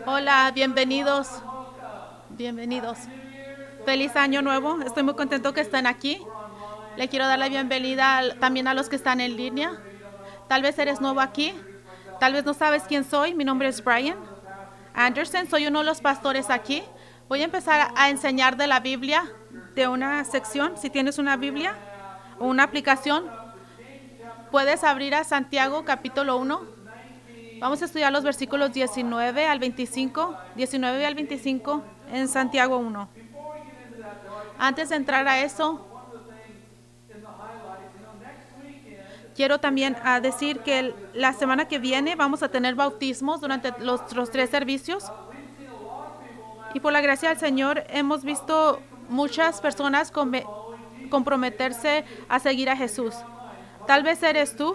Hola, bienvenidos. Bienvenidos. Feliz año nuevo. Estoy muy contento que estén aquí. Le quiero dar la bienvenida también a los que están en línea. Tal vez eres nuevo aquí. Tal vez no sabes quién soy. Mi nombre es Brian Anderson. Soy uno de los pastores aquí. Voy a empezar a enseñar de la Biblia, de una sección. Si tienes una Biblia o una aplicación, puedes abrir a Santiago capítulo 1. Vamos a estudiar los versículos 19 al 25, 19 al 25 en Santiago 1. Antes de entrar a eso, quiero también decir que la semana que viene vamos a tener bautismos durante los tres servicios. Y por la gracia del Señor hemos visto muchas personas comprometerse a seguir a Jesús. Tal vez eres tú,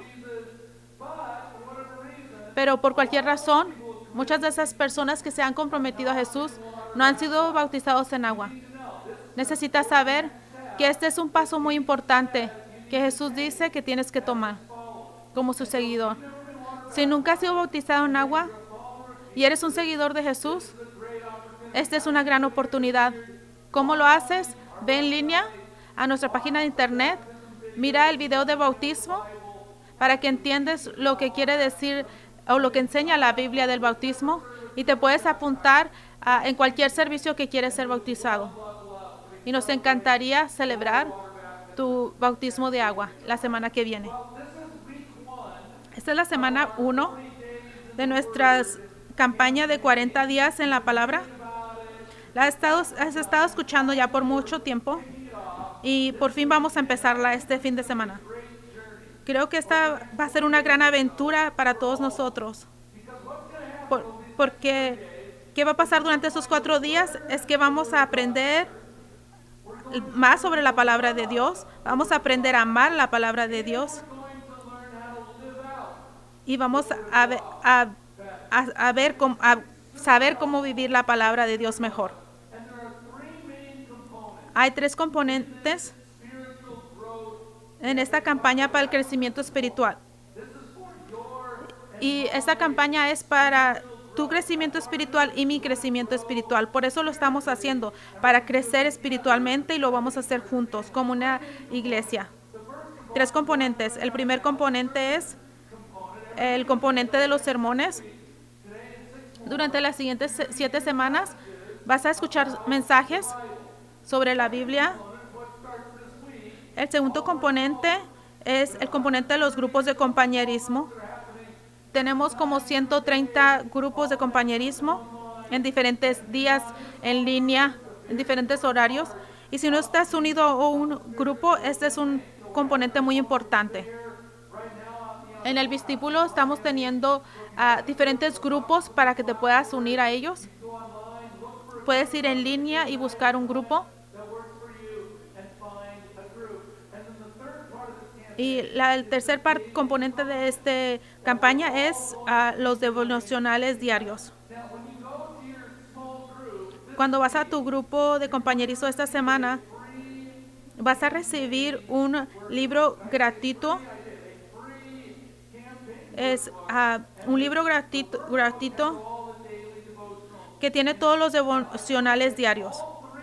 pero por cualquier razón, muchas de esas personas que se han comprometido a Jesús no han sido bautizados en agua. Necesitas saber que este es un paso muy importante que Jesús dice que tienes que tomar como su seguidor. Si nunca has sido bautizado en agua y eres un seguidor de Jesús, esta es una gran oportunidad. ¿Cómo lo haces? Ve en línea a nuestra página de internet, mira el video de bautismo para que entiendas lo que quiere decir o lo que enseña la Biblia del bautismo y te puedes apuntar en cualquier servicio que quieres ser bautizado. Y nos encantaría celebrar tu bautismo de agua la semana que viene. Esta es la semana 1 de nuestra campaña de 40 días en la palabra. Has estado escuchando ya por mucho tiempo y por fin vamos a empezarla este fin de semana. Creo que esta va a ser una gran aventura para todos nosotros. Porque ¿qué va a pasar durante esos 4 días? Es que vamos a aprender más sobre la palabra de Dios. Vamos a aprender a amar la palabra de Dios. Y vamos a saber cómo vivir la palabra de Dios mejor. Hay 3 componentes en esta campaña para el crecimiento espiritual. Y esta campaña es para tu crecimiento espiritual y mi crecimiento espiritual. Por eso lo estamos haciendo, para crecer espiritualmente, y lo vamos a hacer juntos como una iglesia. 3 componentes. El primer componente es el componente de los sermones. Durante las siguientes 7 semanas vas a escuchar mensajes sobre la Biblia. El segundo componente es el componente de los grupos de compañerismo. Tenemos como 130 grupos de compañerismo en diferentes días, en línea, en diferentes horarios. Y si no estás unido a un grupo, este es un componente muy importante. En el vestíbulo estamos teniendo diferentes grupos para que te puedas unir a ellos. Puedes ir en línea y buscar un grupo. Y el tercer componente de esta campaña es los devocionales diarios. Cuando vas a tu grupo de compañerismo esta semana, vas a recibir un libro gratuito. Es un libro gratuito que tiene todos los devocionales diarios.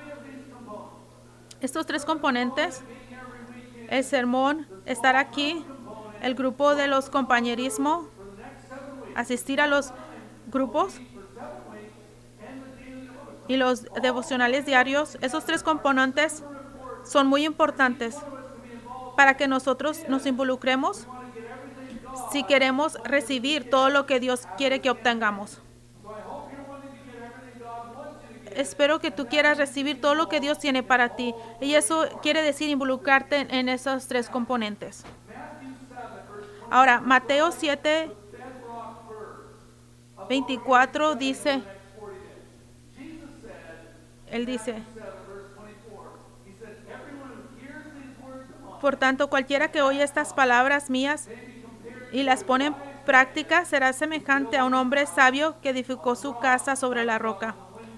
Estos 3 componentes, el sermón, estar aquí, el grupo de los compañerismo, asistir a los grupos y los devocionales diarios, esos 3 componentes son muy importantes para que nosotros nos involucremos si queremos recibir todo lo que Dios quiere que obtengamos. Espero que tú quieras recibir todo lo que Dios tiene para ti. Y eso quiere decir involucrarte en esos 3 componentes. Ahora, Mateo 7, 24 dice, él dice, por tanto, cualquiera que oye estas palabras mías y las pone en práctica será semejante a un hombre sabio que edificó su casa sobre la roca.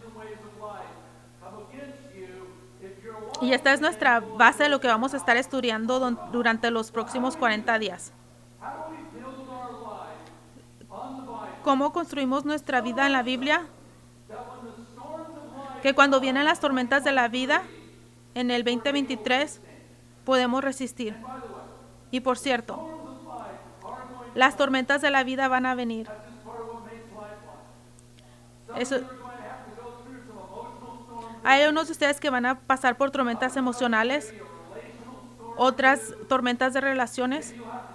Y esta es nuestra base de lo que vamos a estar estudiando durante los próximos 40 días. ¿Cómo construimos nuestra vida en la Biblia? que cuando vienen las tormentas de la vida, en el 2023, podemos resistir. Y por cierto, las tormentas de la vida van a venir. Eso, hay unos de ustedes que van a pasar por tormentas emocionales, otras tormentas de relaciones,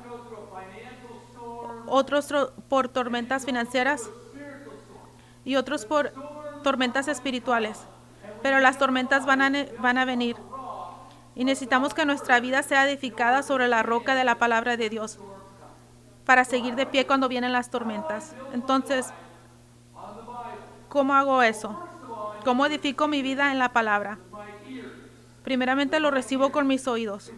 otros por tormentas financieras y otros por tormentas espirituales. Pero las tormentas van a venir. Y necesitamos que nuestra vida sea edificada sobre la roca de la palabra de Dios para seguir de pie cuando vienen las tormentas. Entonces, ¿cómo hago eso? ¿Cómo edifico mi vida en la palabra? Primeramente lo recibo con mis oídos.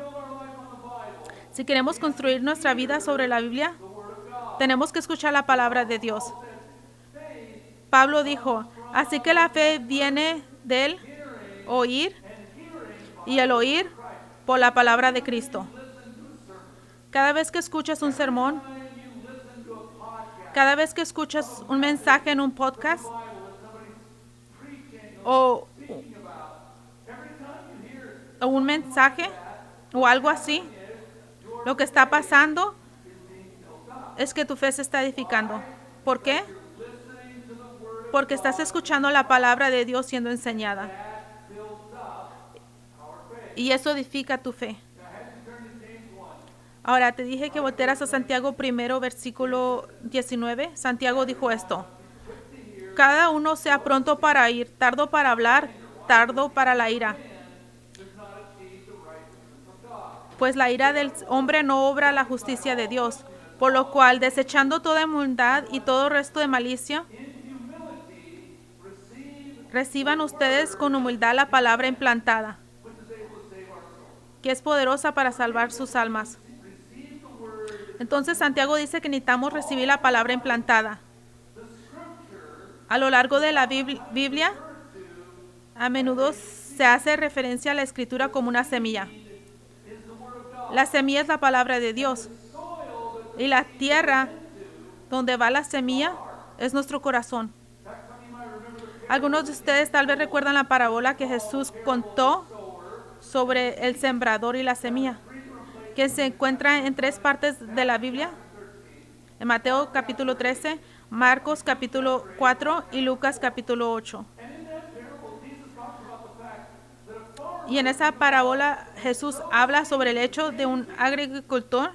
Si queremos construir nuestra vida sobre la Biblia, tenemos que escuchar la palabra de Dios. Pablo dijo, así que la fe viene del oír y el oír por la palabra de Cristo. Cada vez que escuchas un sermón, cada vez que escuchas un mensaje en un podcast o un mensaje o algo así, lo que está pasando es que tu fe se está edificando. ¿Por qué? Porque estás escuchando la palabra de Dios siendo enseñada. Y eso edifica tu fe. Ahora, te dije que voltearas a Santiago 1, versículo 19. Santiago dijo esto. Cada uno sea pronto para ir, tardo para hablar, tardo para la ira. Pues la ira del hombre no obra la justicia de Dios. Por lo cual, desechando toda inmundad y todo resto de malicia, reciban ustedes con humildad la palabra implantada, que es poderosa para salvar sus almas. Entonces Santiago dice que necesitamos recibir la palabra implantada. A lo largo de la Biblia, a menudo se hace referencia a la escritura como una semilla. La semilla es la palabra de Dios. Y la tierra donde va la semilla es nuestro corazón. Algunos de ustedes tal vez recuerdan la parábola que Jesús contó sobre el sembrador y la semilla, que se encuentra en 3 partes de la Biblia. En Mateo capítulo 13, Marcos capítulo 4 y Lucas capítulo 8. Y en esa parábola Jesús habla sobre el hecho de un agricultor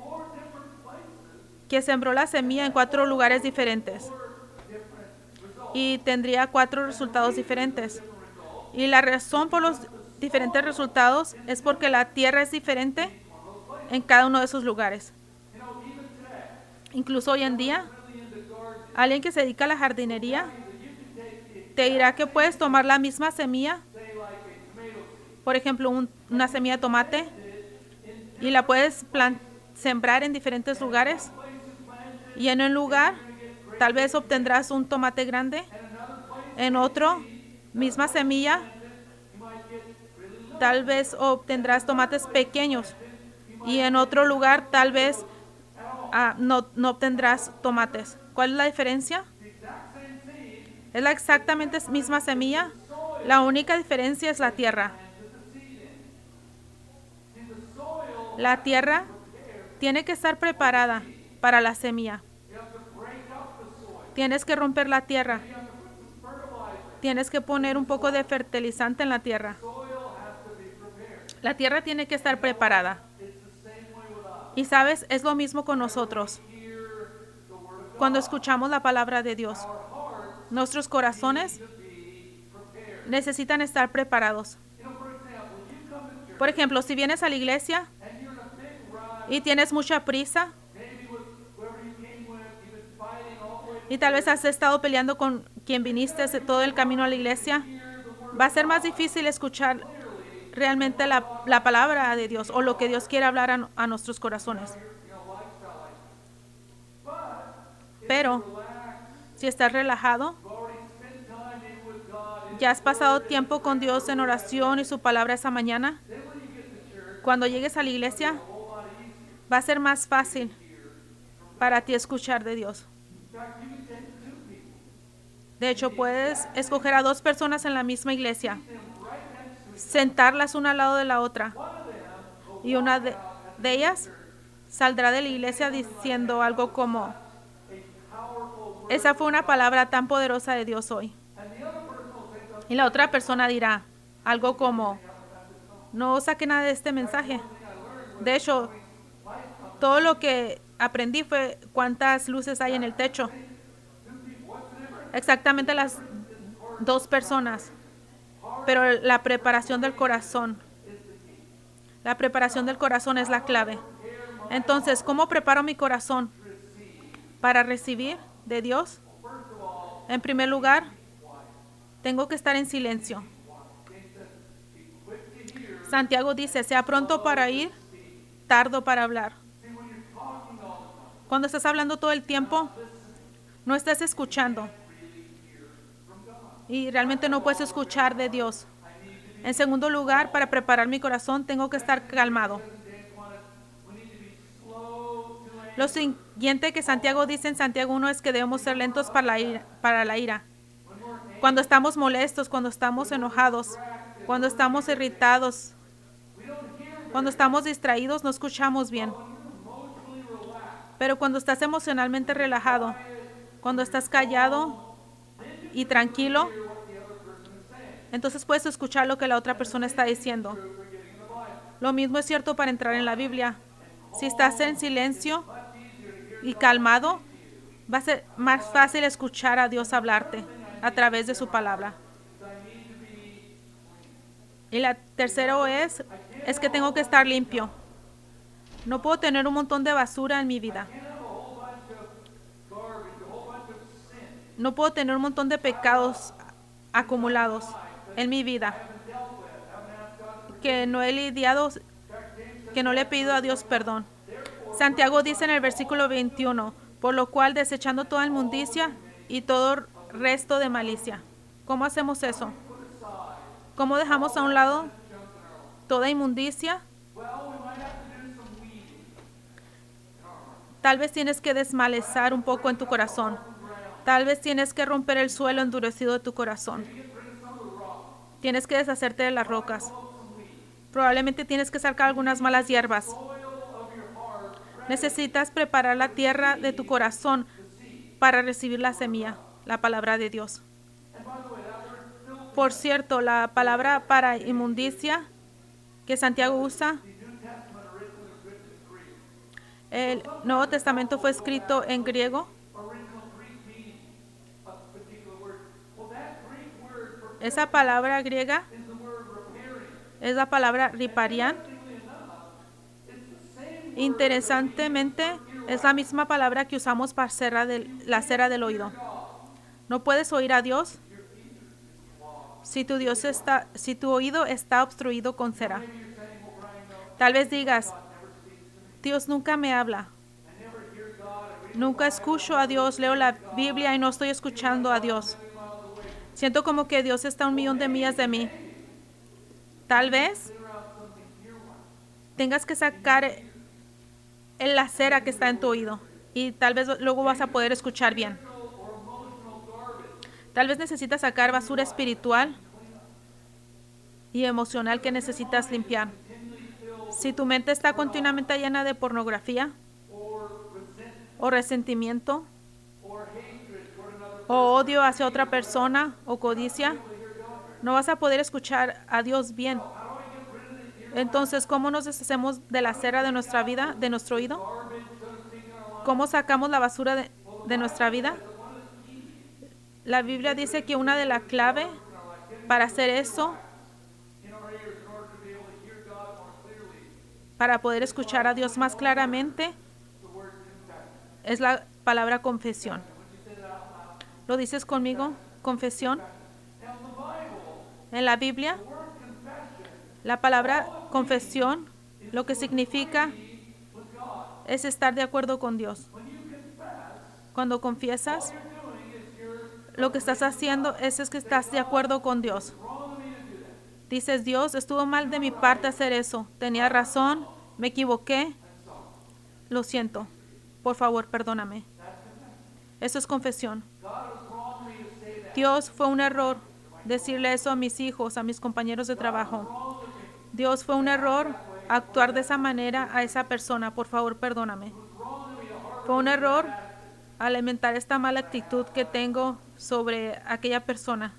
que sembró la semilla en 4 lugares diferentes y tendría 4 resultados diferentes. Y la razón por los diferentes resultados es porque la tierra es diferente en cada uno de esos lugares. Incluso hoy en día, alguien que se dedica a la jardinería te dirá que puedes tomar la misma semilla, por ejemplo, una semilla de tomate, y la puedes sembrar en diferentes lugares. Y en un lugar, tal vez obtendrás un tomate grande. En otro, misma semilla, tal vez obtendrás tomates pequeños. Y en otro lugar, tal vez no obtendrás tomates. ¿Cuál es la diferencia? Es la exactamente misma semilla. La única diferencia es la tierra. La tierra tiene que estar preparada para la semilla. Tienes que romper la tierra. Tienes que poner un poco de fertilizante en la tierra. La tierra tiene que estar preparada. Y sabes, es lo mismo con nosotros. Cuando escuchamos la palabra de Dios, nuestros corazones necesitan estar preparados. Por ejemplo, si vienes a la iglesia y tienes mucha prisa y tal vez has estado peleando con quien viniste todo el camino a la iglesia, va a ser más difícil escuchar realmente la palabra de Dios o lo que Dios quiere hablar a nuestros corazones. Pero si estás relajado, ya has pasado tiempo con Dios en oración y su palabra esa mañana, cuando llegues a la iglesia va a ser más fácil para ti escuchar de Dios. De hecho, puedes escoger a dos personas en la misma iglesia, sentarlas una al lado de la otra, y una de ellas saldrá de la iglesia diciendo algo como, esa fue una palabra tan poderosa de Dios hoy. Y la otra persona dirá algo como, no saqué nada de este mensaje. De hecho, todo lo que aprendí fue cuántas luces hay en el techo. Exactamente las dos personas. Pero la preparación del corazón. La preparación del corazón es la clave. Entonces, ¿cómo preparo mi corazón para recibir de Dios? En primer lugar, tengo que estar en silencio. Santiago dice, sea pronto para oír, tardo para hablar. Cuando estás hablando todo el tiempo, no estás escuchando. Y realmente no puedes escuchar de Dios. En segundo lugar, para preparar mi corazón, tengo que estar calmado. Lo siguiente que Santiago dice en Santiago 1 es que debemos ser lentos para la ira. Cuando estamos molestos, cuando estamos enojados, cuando estamos irritados, cuando estamos distraídos, no escuchamos bien. Pero cuando estás emocionalmente relajado, cuando estás callado y tranquilo, entonces puedes escuchar lo que la otra persona está diciendo. Lo mismo es cierto para entrar en la Biblia. Si estás en silencio y calmado, va a ser más fácil escuchar a Dios hablarte a través de su palabra. Y la tercera es que tengo que estar limpio. No puedo tener un montón de basura en mi vida. No puedo tener un montón de pecados acumulados en mi vida que no he lidiado, que no le he pedido a Dios perdón. Santiago dice en el versículo 21, por lo cual desechando toda inmundicia y todo resto de malicia. ¿Cómo hacemos eso? ¿Cómo dejamos a un lado toda inmundicia? Tal vez tienes que desmalezar un poco en tu corazón. Tal vez tienes que romper el suelo endurecido de tu corazón. Tienes que deshacerte de las rocas. Probablemente tienes que sacar algunas malas hierbas. Necesitas preparar la tierra de tu corazón para recibir la semilla, la palabra de Dios. Por cierto, la palabra para inmundicia que Santiago usa, el Nuevo Testamento fue escrito en griego. Esa palabra griega es la palabra riparian. Interesantemente, es la misma palabra que usamos para la cera del oído. No puedes oír a Dios si tu oído está obstruido con cera. Tal vez digas, Dios nunca me habla. Nunca escucho a Dios, leo la Biblia y no estoy escuchando a Dios. Siento como que Dios está a 1,000,000 de millas de mí. Tal vez tengas que sacar la cera que está en tu oído y tal vez luego vas a poder escuchar bien. Tal vez necesitas sacar basura espiritual y emocional que necesitas limpiar. Si tu mente está continuamente llena de pornografía o resentimiento o odio hacia otra persona o codicia, no vas a poder escuchar a Dios bien. Entonces, ¿cómo nos deshacemos de la cera de nuestra vida, de nuestro oído? ¿Cómo sacamos la basura de nuestra vida? La Biblia dice que una de las claves para hacer eso, para poder escuchar a Dios más claramente, es la palabra confesión. ¿Lo dices conmigo? Confesión. En la Biblia, la palabra confesión, lo que significa es estar de acuerdo con Dios. Cuando confiesas, lo que estás haciendo es que estás de acuerdo con Dios. Dices, Dios, estuvo mal de mi parte hacer eso. Tenía razón, me equivoqué. Lo siento. Por favor, perdóname. Eso es confesión. Dios, fue un error decirle eso a mis hijos, a mis compañeros de trabajo. Dios, fue un error actuar de esa manera a esa persona. Por favor, perdóname. Fue un error alimentar esta mala actitud que tengo sobre aquella persona.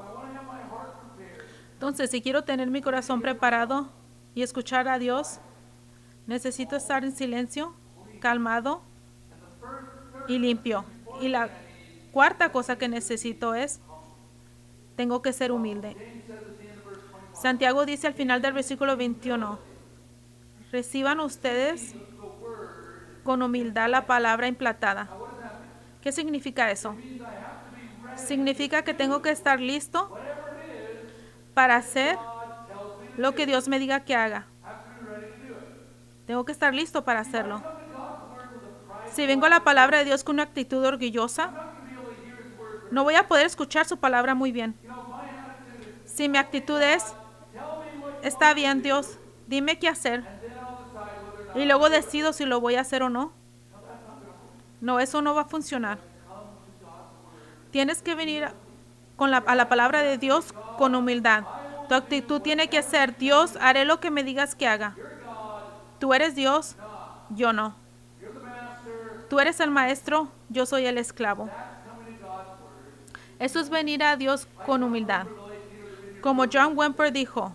Entonces, si quiero tener mi corazón preparado y escuchar a Dios, necesito estar en silencio, calmado y limpio. Y la cuarta cosa que necesito es, tengo que ser humilde. Santiago dice al final del versículo 21, reciban ustedes con humildad la palabra implantada. ¿Qué significa eso? Significa que tengo que estar listo para hacer lo que Dios me diga que haga. Tengo que estar listo para hacerlo. Si vengo a la palabra de Dios con una actitud orgullosa, no voy a poder escuchar su palabra muy bien. Si mi actitud es, está bien Dios, dime qué hacer, y luego decido si lo voy a hacer o no. No, eso no va a funcionar. Tienes que venir a la palabra de Dios con humildad. Tu actitud tiene que ser, Dios, haré lo que me digas que haga. Tú eres Dios, yo no. Tú eres el maestro, yo soy el esclavo. Eso es venir a Dios con humildad. Como John Wimber dijo,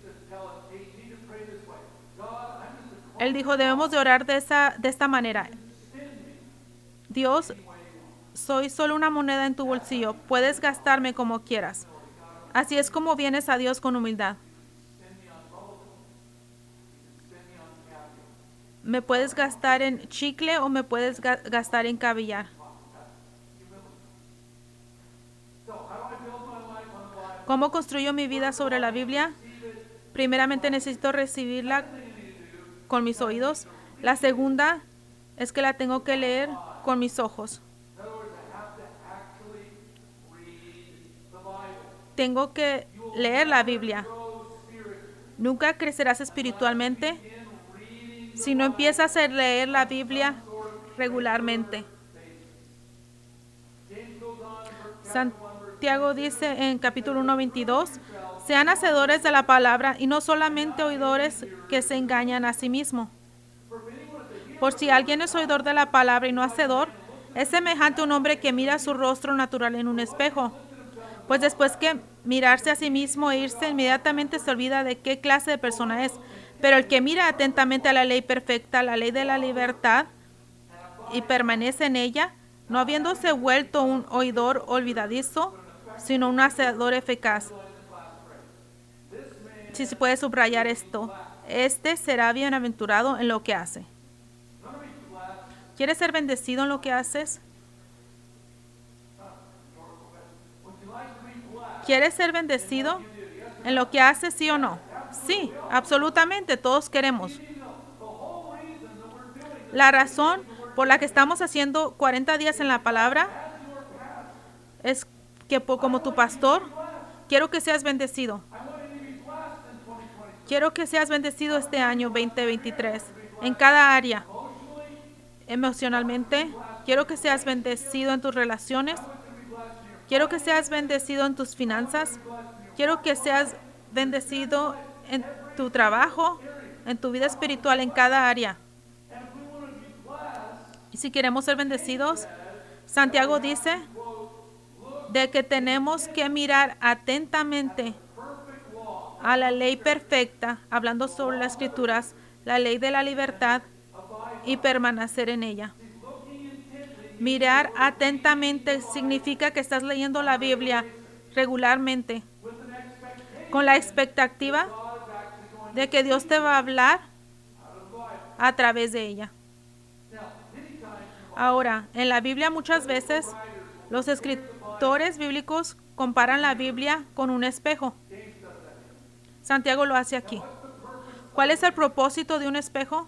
él dijo, debemos de orar de esta manera. Dios, soy solo una moneda en tu bolsillo, puedes gastarme como quieras. Así es como vienes a Dios con humildad. Me puedes gastar en chicle o me puedes gastar en caviar. ¿Cómo construyo mi vida sobre la Biblia? Primeramente necesito recibirla con mis oídos. La segunda es que la tengo que leer con mis ojos. Tengo que leer la Biblia. Nunca crecerás espiritualmente si no empiezas a leer la Biblia regularmente. Santiago dice en capítulo 1:22, sean hacedores de la palabra y no solamente oidores que se engañan a sí mismos. Por si alguien es oidor de la palabra y no hacedor, es semejante a un hombre que mira su rostro natural en un espejo. Pues después que mirarse a sí mismo e irse, inmediatamente se olvida de qué clase de persona es. Pero el que mira atentamente a la ley perfecta, la ley de la libertad, y permanece en ella, no habiéndose vuelto un oidor olvidadizo, sino un hacedor eficaz. Si se puede subrayar esto, este será bienaventurado en lo que hace. ¿Quieres ser bendecido en lo que haces? ¿Quieres ser bendecido en lo que haces, sí o no? Sí, absolutamente, todos queremos. La razón por la que estamos haciendo 40 días en la palabra es que como tu pastor, quiero que seas bendecido. Quiero que seas bendecido este año 2023, en cada área. Emocionalmente, quiero que seas bendecido en tus relaciones. Quiero que seas bendecido en tus finanzas. Quiero que seas bendecido en tu trabajo, en tu vida espiritual, en cada área. Y si queremos ser bendecidos, Santiago dice de que tenemos que mirar atentamente a la ley perfecta, hablando sobre las escrituras, la ley de la libertad, y permanecer en ella. Mirar atentamente significa que estás leyendo la Biblia regularmente, con la expectativa de que Dios te va a hablar a través de ella. Ahora, en la Biblia muchas veces los escritores bíblicos comparan la Biblia con un espejo. Santiago lo hace aquí. ¿Cuál es el propósito de un espejo?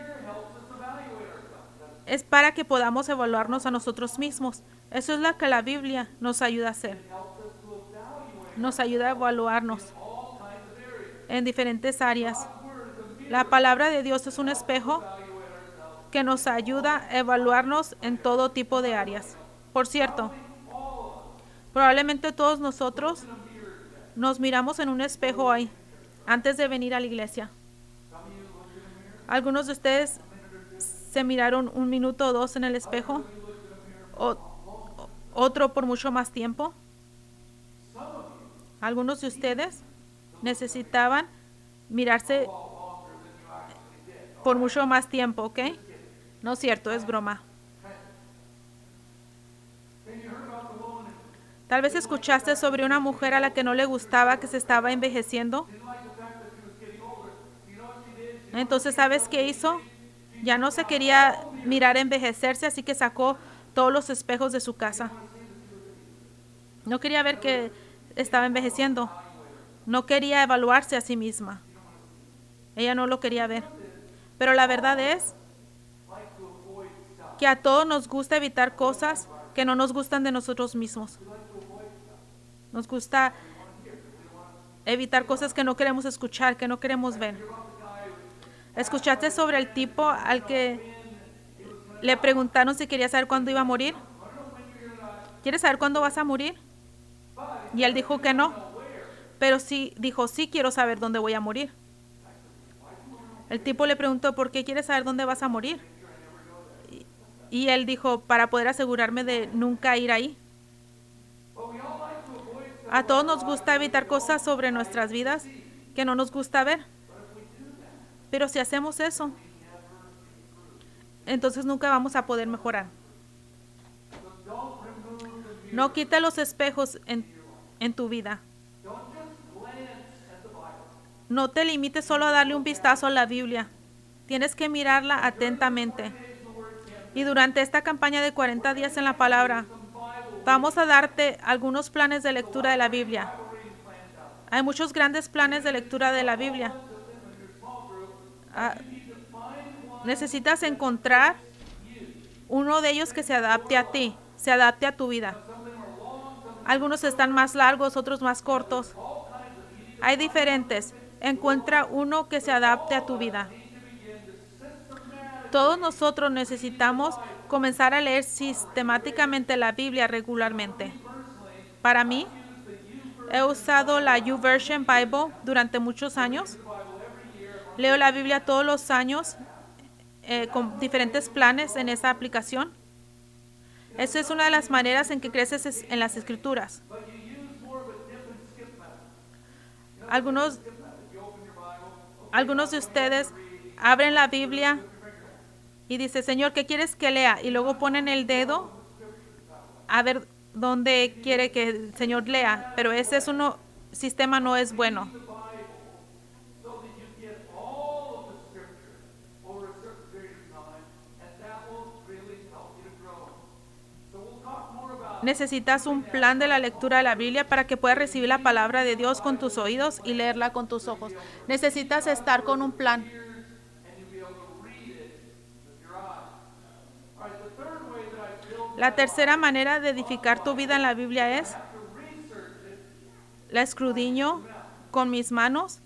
Es para que podamos evaluarnos a nosotros mismos. Eso es lo que la Biblia nos ayuda a hacer. Nos ayuda a evaluarnos en diferentes áreas. La palabra de Dios es un espejo que nos ayuda a evaluarnos en todo tipo de áreas. Por cierto, Probablemente todos nosotros nos miramos en un espejo ahí antes de venir a la iglesia. Algunos de ustedes se miraron un minuto o dos en el espejo, o otro por mucho más tiempo. Algunos de ustedes necesitaban mirarse por mucho más tiempo, ¿ok? No es cierto, es broma. Tal vez escuchaste sobre una mujer a la que no le gustaba que se estaba envejeciendo. Entonces, ¿sabes qué hizo? Ya no se quería mirar envejecerse, así que sacó todos los espejos de su casa. No quería ver que estaba envejeciendo. No quería evaluarse a sí misma. Ella no lo quería ver. Pero la verdad es que a todos nos gusta evitar cosas que no nos gustan de nosotros mismos. Nos gusta evitar cosas que no queremos escuchar, que no queremos ver. ¿Escuchaste sobre el tipo al que le preguntaron si quería saber cuándo iba a morir? ¿Quieres saber cuándo vas a morir? Y él dijo que no. Pero sí dijo, sí quiero saber dónde voy a morir. El tipo le preguntó, ¿por qué quieres saber dónde vas a morir? Y él dijo, para poder asegurarme de nunca ir ahí. A todos nos gusta evitar cosas sobre nuestras vidas que no nos gusta ver. Pero si hacemos eso, entonces nunca vamos a poder mejorar. No quita los espejos en tu vida. No te limites solo a darle un vistazo a la Biblia. Tienes que mirarla atentamente. Y durante esta campaña de 40 días en la palabra, vamos a darte algunos planes de lectura de la Biblia. Hay muchos grandes planes de lectura de la Biblia. Necesitas encontrar uno de ellos que se adapte a ti, se adapte a tu vida. Algunos están más largos, otros más cortos. Hay diferentes. Encuentra uno que se adapte a tu vida. Todos nosotros necesitamos comenzar a leer sistemáticamente la Biblia regularmente. Para mí, he usado la YouVersion Bible durante muchos años. Leo la Biblia todos los años con diferentes planes en esa aplicación. Esa es una de las maneras en que creces en las escrituras. Algunos de ustedes abren la Biblia y dicen, Señor, ¿qué quieres que lea? Y luego ponen el dedo a ver dónde quiere que el Señor lea. Pero ese sistema no es bueno. Necesitas un plan de la lectura de la Biblia para que puedas recibir la palabra de Dios con tus oídos y leerla con tus ojos. Necesitas estar con un plan. La tercera manera de edificar tu vida en la Biblia es la escudriño con mis manos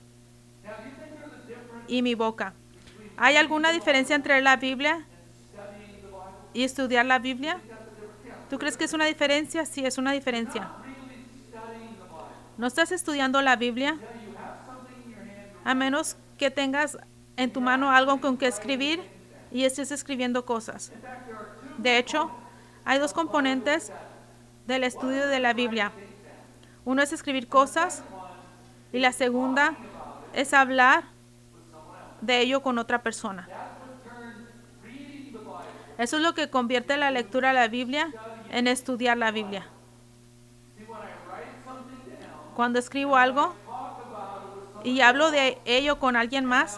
y mi boca. ¿Hay alguna diferencia entre la Biblia y estudiar la Biblia? ¿Tú crees que es una diferencia? Sí, es una diferencia. ¿No estás estudiando la Biblia? A menos que tengas en tu mano algo con que escribir y estés escribiendo cosas. De hecho, hay dos componentes del estudio de la Biblia. Uno es escribir cosas y la segunda es hablar de ello con otra persona. Eso es lo que convierte la lectura de la Biblia en estudiar la Biblia. Cuando escribo algo y hablo de ello con alguien más,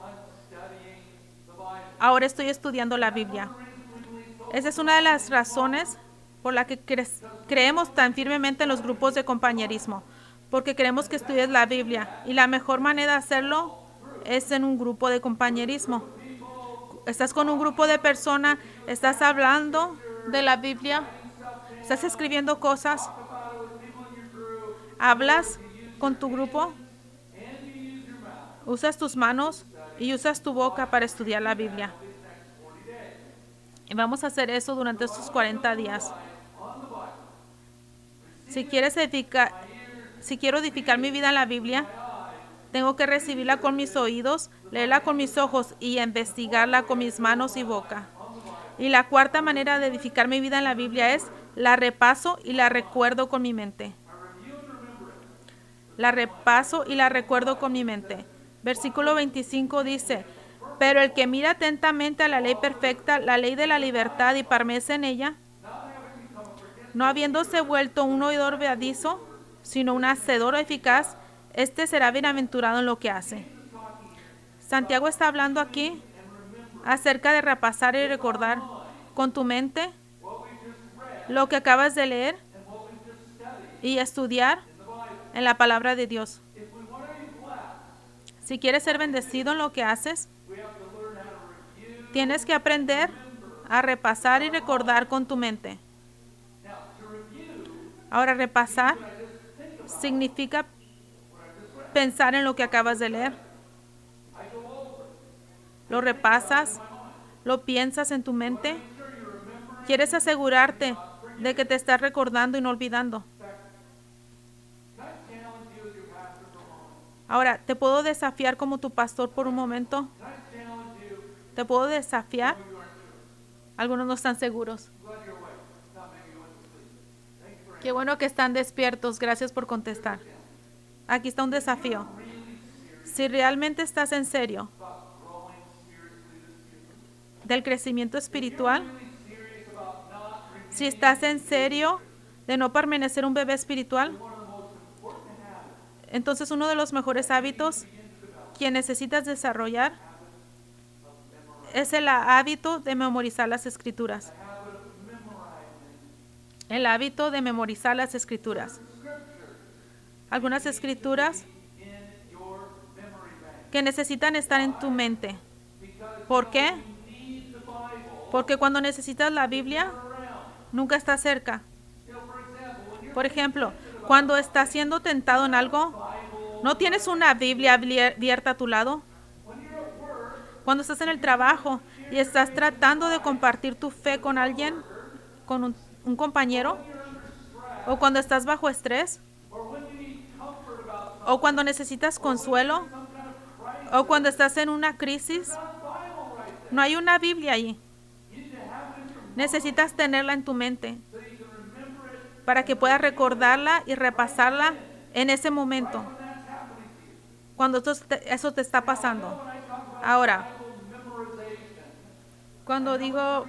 ahora estoy estudiando la Biblia. Esa es una de las razones por la que creemos tan firmemente en los grupos de compañerismo, porque queremos que estudies la Biblia y la mejor manera de hacerlo es en un grupo de compañerismo. Estás con un grupo de personas, estás hablando de la Biblia, estás escribiendo cosas, hablas con tu grupo, usas tus manos y usas tu boca para estudiar la Biblia. Y vamos a hacer eso durante estos 40 días. Si quiero edificar mi vida en la Biblia, tengo que recibirla con mis oídos, leerla con mis ojos y investigarla con mis manos y boca. Y la cuarta manera de edificar mi vida en la Biblia es la repaso y la recuerdo con mi mente. La repaso y la recuerdo con mi mente. Versículo 25 dice, pero el que mira atentamente a la ley perfecta, la ley de la libertad y permanece en ella, no habiéndose vuelto un oidor olvidadizo, sino un hacedor eficaz, este será bienaventurado en lo que hace. Santiago está hablando aquí acerca de repasar y recordar con tu mente lo que acabas de leer y estudiar en la palabra de Dios. Si quieres ser bendecido en lo que haces, tienes que aprender a repasar y recordar con tu mente. Ahora, repasar significa pensar en lo que acabas de leer. Lo repasas, lo piensas en tu mente. Quieres asegurarte de que te estás recordando y no olvidando. Ahora, ¿te puedo desafiar como tu pastor por un momento? ¿Te puedo desafiar? Algunos no están seguros. Qué bueno que están despiertos. Gracias por contestar. Aquí está un desafío. Si realmente estás en serio del crecimiento espiritual, si estás en serio de no permanecer un bebé espiritual, entonces uno de los mejores hábitos que necesitas desarrollar es el hábito de memorizar las escrituras. El hábito de memorizar las escrituras. Algunas escrituras que necesitan estar en tu mente. ¿Por qué? Porque cuando necesitas la Biblia, nunca está cerca. Por ejemplo, cuando estás siendo tentado en algo, ¿no tienes una Biblia abierta a tu lado? Cuando estás en el trabajo y estás tratando de compartir tu fe con alguien, con un compañero, o cuando estás bajo estrés, o cuando necesitas consuelo, o cuando estás en una crisis, no hay una Biblia ahí. Necesitas tenerla en tu mente para que puedas recordarla y repasarla en ese momento, cuando eso te está pasando. Ahora, cuando digo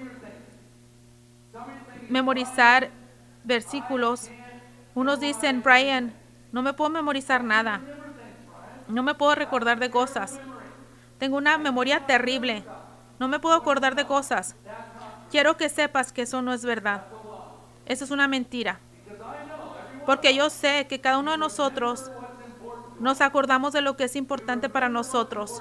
memorizar versículos, unos dicen, Brian, no me puedo memorizar nada. No me puedo recordar de cosas. Tengo una memoria terrible. No me puedo acordar de cosas. Quiero que sepas que eso no es verdad. Eso es una mentira. Porque yo sé que cada uno de nosotros nos acordamos de lo que es importante para nosotros.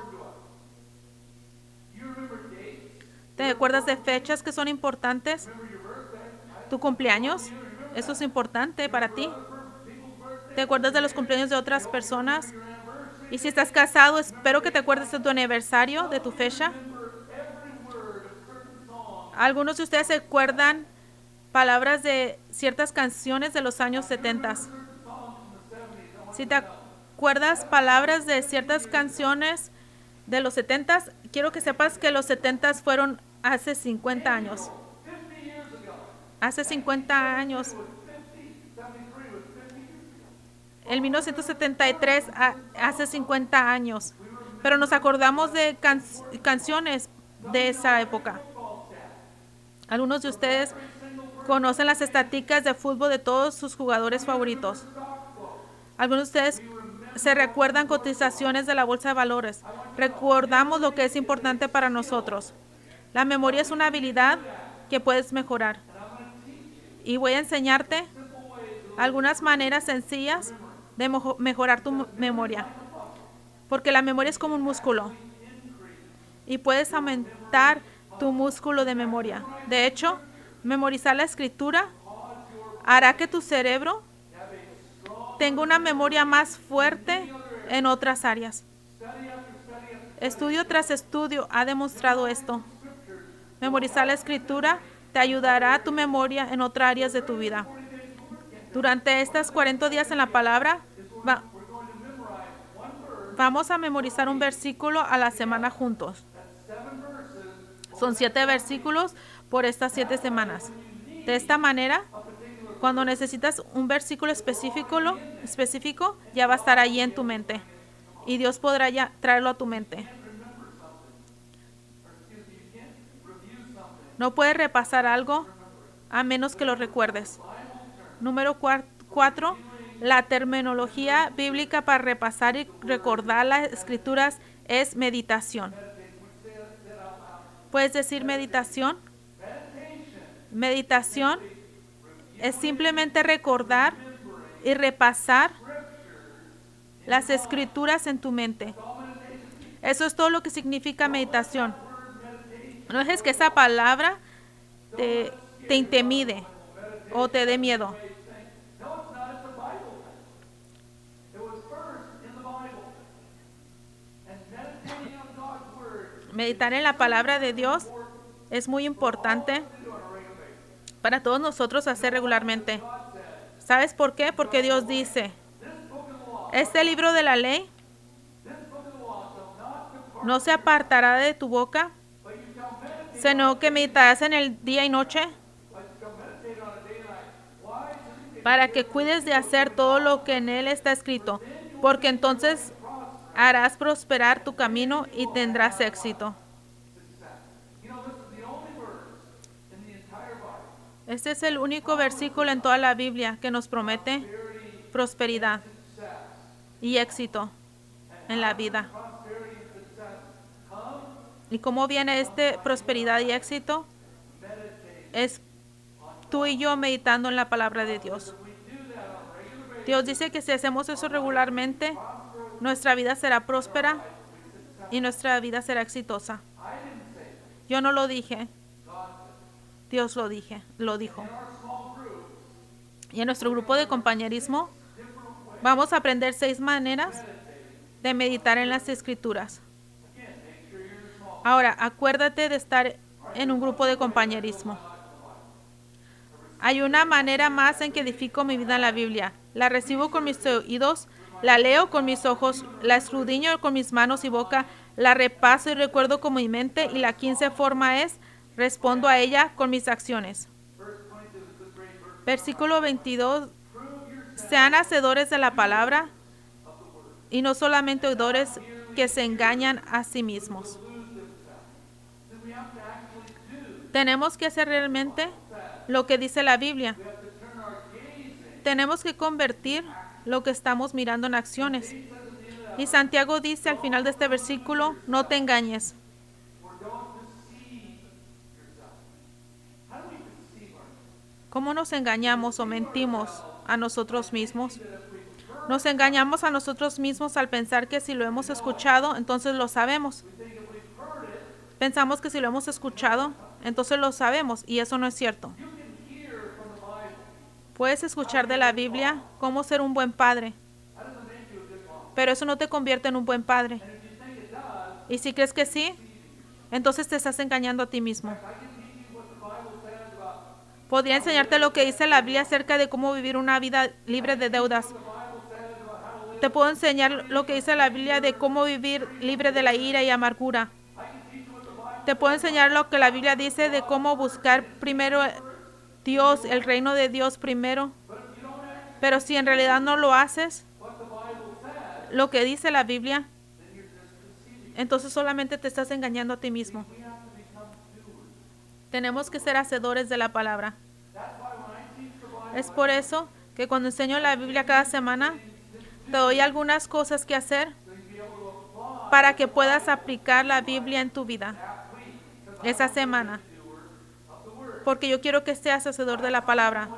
¿Te acuerdas de fechas que son importantes? ¿Tu cumpleaños? Eso es importante para ti. ¿Te acuerdas de los cumpleaños de otras personas? Y si estás casado, espero que te acuerdes de tu aniversario, de tu fecha. Algunos de ustedes se acuerdan palabras de ciertas canciones de los años 70. Si te acuerdas palabras de ciertas canciones de los 70, quiero que sepas que los 70 fueron hace 50 años. Hace 50 años. En 1973, hace 50 años. Pero nos acordamos de canciones de esa época. Algunos de ustedes conocen las estadísticas de fútbol de todos sus jugadores favoritos. Algunos de ustedes se recuerdan cotizaciones de la bolsa de valores. Recordamos lo que es importante para nosotros. La memoria es una habilidad que puedes mejorar. Y voy a enseñarte algunas maneras sencillas de mejorar tu memoria. Porque la memoria es como un músculo. Y puedes aumentar tu músculo de memoria. De hecho, memorizar la escritura hará que tu cerebro tenga una memoria más fuerte en otras áreas. Estudio tras estudio ha demostrado esto. Memorizar la escritura te ayudará a tu memoria en otras áreas de tu vida. Durante estos 40 días en la palabra, vamos a memorizar un versículo a la semana juntos. Son 7 versículos por estas 7 semanas. De esta manera, cuando necesitas un versículo específico, ya va a estar ahí en tu mente. Y Dios podrá ya traerlo a tu mente. No puedes repasar algo a menos que lo recuerdes. Número 4. La terminología bíblica para repasar y recordar las escrituras es meditación. ¿Puedes decir meditación? Meditación es simplemente recordar y repasar las escrituras en tu mente. Eso es todo lo que significa meditación. No dejes que esa palabra te intimide o te dé miedo. Meditar en la palabra de Dios es muy importante para todos nosotros hacer regularmente. ¿Sabes por qué? Porque Dios dice, este libro de la ley no se apartará de tu boca, sino que meditarás en el día y noche para que cuides de hacer todo lo que en él está escrito, porque entonces harás prosperar tu camino y tendrás éxito. Este es el único versículo en toda la Biblia que nos promete prosperidad y éxito en la vida. ¿Y cómo viene este prosperidad y éxito? Es tú y yo meditando en la palabra de Dios. Dios dice que si hacemos eso regularmente, nuestra vida será próspera y nuestra vida será exitosa. Yo no lo dije. Dios lo dijo. Y en nuestro grupo de compañerismo vamos a aprender 6 maneras de meditar en las escrituras. Ahora, acuérdate de estar en un grupo de compañerismo. Hay una manera más en que edifico mi vida en la Biblia. La recibo con mis oídos, la leo con mis ojos, la escudriño con mis manos y boca, la repaso y recuerdo con mi mente, y la 15 forma es, respondo a ella con mis acciones. Versículo 22. Sean hacedores de la palabra y no solamente oidores que se engañan a sí mismos. Tenemos que hacer realmente lo que dice la Biblia. Tenemos que convertir lo que estamos mirando en acciones. Y Santiago dice al final de este versículo, no te engañes. ¿Cómo nos engañamos o mentimos a nosotros mismos? Nos engañamos a nosotros mismos al pensar que si lo hemos escuchado, entonces lo sabemos. Pensamos que si lo hemos escuchado, entonces lo sabemos, y eso no es cierto. Puedes escuchar de la Biblia cómo ser un buen padre, pero eso no te convierte en un buen padre. Y si crees que sí, entonces te estás engañando a ti mismo. Podría enseñarte lo que dice la Biblia acerca de cómo vivir una vida libre de deudas. Te puedo enseñar lo que dice la Biblia de cómo vivir libre de la ira y amargura. Te puedo enseñar lo que la Biblia dice de cómo buscar primero Dios, el reino de Dios primero. Pero si en realidad no lo haces, lo que dice la Biblia, entonces solamente te estás engañando a ti mismo. Tenemos que ser hacedores de la palabra. Es por eso que cuando enseño la Biblia cada semana, te doy algunas cosas que hacer para que puedas aplicar la Biblia en tu vida esa semana. Porque yo quiero que seas hacedor de la palabra.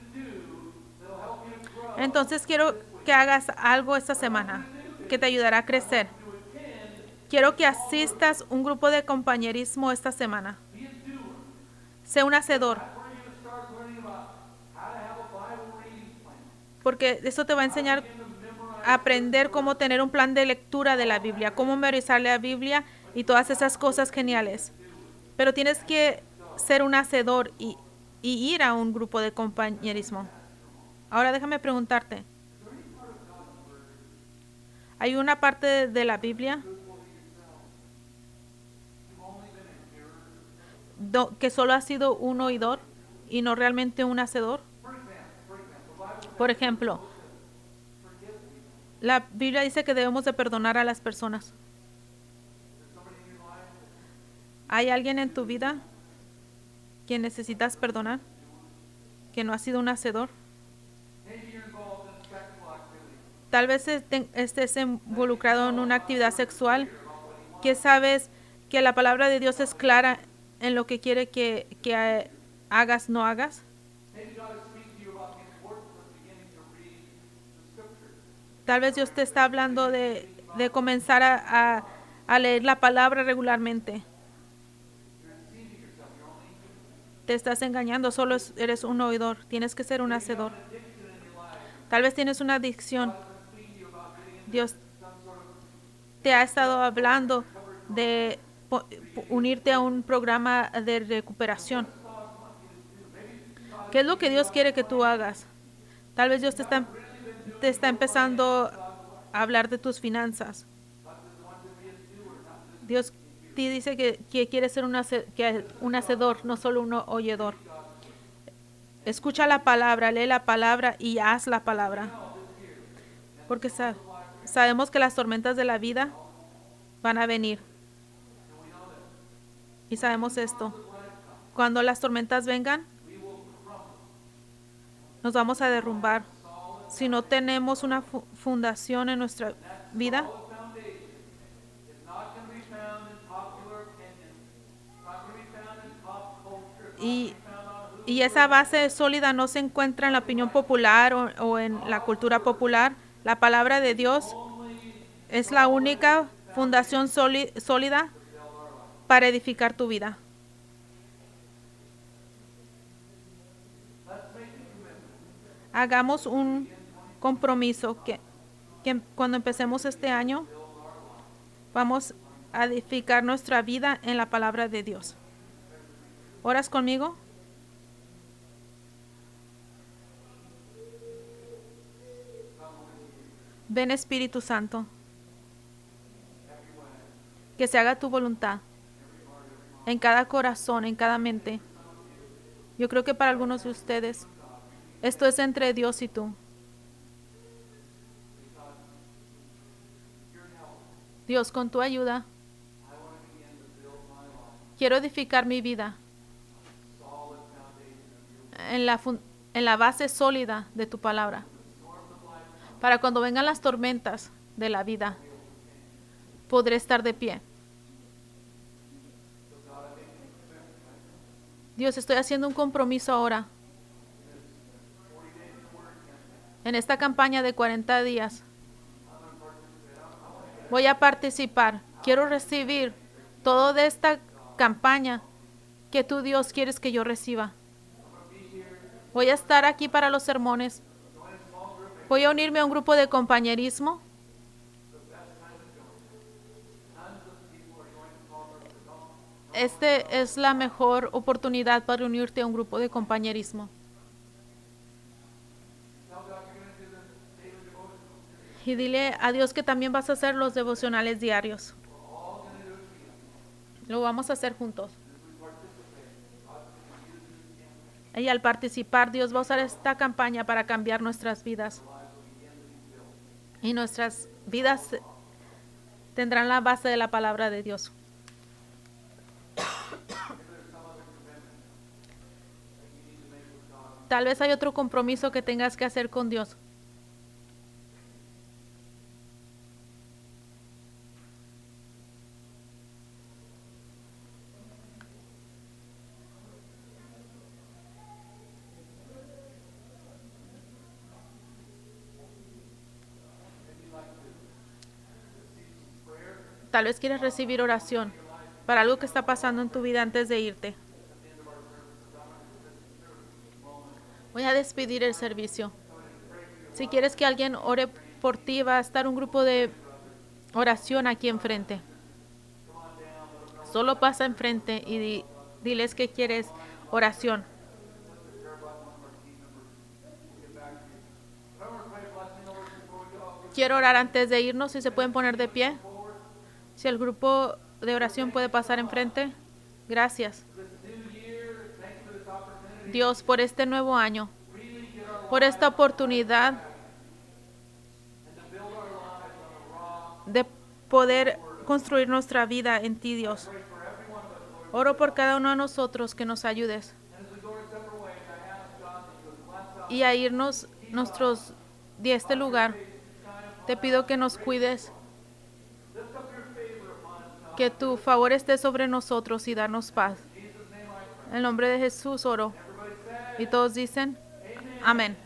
Entonces quiero que hagas algo esta semana que te ayudará a crecer. Quiero que asistas a un grupo de compañerismo esta semana. Sé un hacedor. Porque eso te va a enseñar a aprender cómo tener un plan de lectura de la Biblia, cómo memorizar la Biblia y todas esas cosas geniales. Pero tienes que ser un hacedor y ir a un grupo de compañerismo. Ahora déjame preguntarte, ¿hay una parte de la Biblia que solo ha sido un oidor y no realmente un hacedor? Por ejemplo, la Biblia dice que debemos de perdonar a las personas. ¿Hay alguien en tu vida que necesitas perdonar, que no ha sido un hacedor? Tal vez estés involucrado en una actividad sexual que sabes que la palabra de Dios es clara en lo que quiere que hagas, no hagas. Tal vez Dios te está hablando de comenzar a leer la palabra regularmente. Te estás engañando, solo eres un oidor, tienes que ser un hacedor. Tal vez tienes una adicción. Dios te ha estado hablando de unirte a un programa de recuperación. ¿Qué es lo que Dios quiere que tú hagas? Tal vez Dios te está empezando a hablar de tus finanzas. Dios te dice que quiere ser un hacedor, no solo un oyedor. Escucha la palabra, lee la palabra y haz la palabra. Porque sabemos que las tormentas de la vida van a venir. Y sabemos esto. Cuando las tormentas vengan, nos vamos a derrumbar. Si no tenemos una fundación en nuestra vida, y, y esa base sólida no se encuentra en la opinión popular o en la cultura popular, la palabra de Dios es la única fundación sólida para edificar tu vida. Hagamos un compromiso que cuando empecemos este año vamos a edificar nuestra vida en la palabra de Dios. ¿Oras conmigo? Ven Espíritu Santo, que se haga tu voluntad en cada corazón, en cada mente. Yo creo que para algunos de ustedes esto es entre Dios y tú. Dios, con tu ayuda, quiero edificar mi vida en la base sólida de tu palabra. Para cuando vengan las tormentas de la vida, podré estar de pie. Dios, estoy haciendo un compromiso ahora. En esta campaña de 40 días, voy a participar. Quiero recibir todo de esta campaña que tú, Dios, quieres que yo reciba. Voy a estar aquí para los sermones. Voy a unirme a un grupo de compañerismo. Este es la mejor oportunidad para unirte a un grupo de compañerismo. Y dile a Dios que también vas a hacer los devocionales diarios. Lo vamos a hacer juntos. Y al participar, Dios va a usar esta campaña para cambiar nuestras vidas. Y nuestras vidas tendrán la base de la palabra de Dios. Tal vez hay otro compromiso que tengas que hacer con Dios. Tal vez quieres recibir oración para algo que está pasando en tu vida antes de irte. Voy a despedir el servicio. Si quieres que alguien ore por ti, va a estar un grupo de oración aquí enfrente. Solo pasa enfrente y diles que quieres oración. Quiero orar antes de irnos, si se pueden poner de pie. Si el grupo de oración puede pasar enfrente. Gracias, Dios, por este nuevo año, por esta oportunidad de poder construir nuestra vida en ti, Dios. Oro por cada uno de nosotros que nos ayudes. Y a irnos de este lugar, te pido que nos cuides, que tu favor esté sobre nosotros y darnos paz. En el nombre de Jesús oro. Y todos dicen, amén.